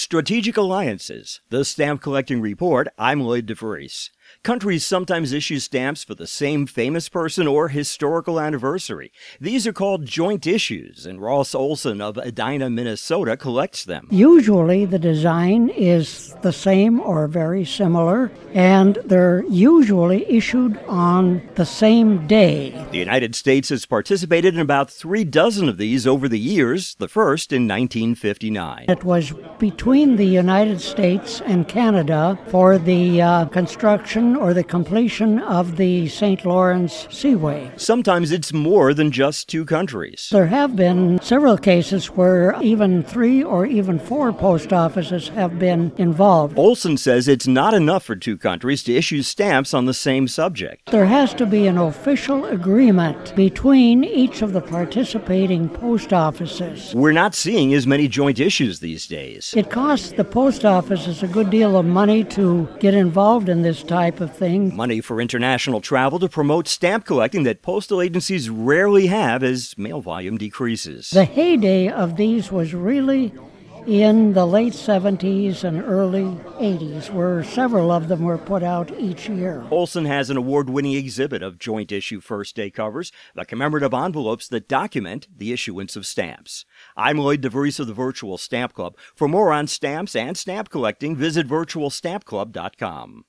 Strategic Alliances, the Stamp Collecting Report. I'm Lloyd DeVries. Countries sometimes issue stamps for the same famous person or historical anniversary. These are called joint issues, and Ross Olson of Edina, Minnesota collects them. Usually the design is the same or very similar, and they're usually issued on the same day. The United States has participated in about 36 of these over the years, the first in 1959. It was between the United States and Canada for the construction or the completion of the St. Lawrence Seaway. Sometimes it's more than just two countries. There have been several cases where even 3 or even 4 post offices have been involved. Olson says it's not enough for two countries to issue stamps on the same subject. There has to be an official agreement between each of the participating post offices. We're not seeing as many joint issues these days. It costs the post offices a good deal of money to get involved in this type of thing. Money for international travel to promote stamp collecting that postal agencies rarely have as mail volume decreases. The heyday of these was really in the late 70s and early 80s, where several of them were put out each year. Olson has an award-winning exhibit of joint issue first day covers, the commemorative envelopes that document the issuance of stamps. I'm Lloyd DeVries of the Virtual Stamp Club. For more on stamps and stamp collecting, visit virtualstampclub.com.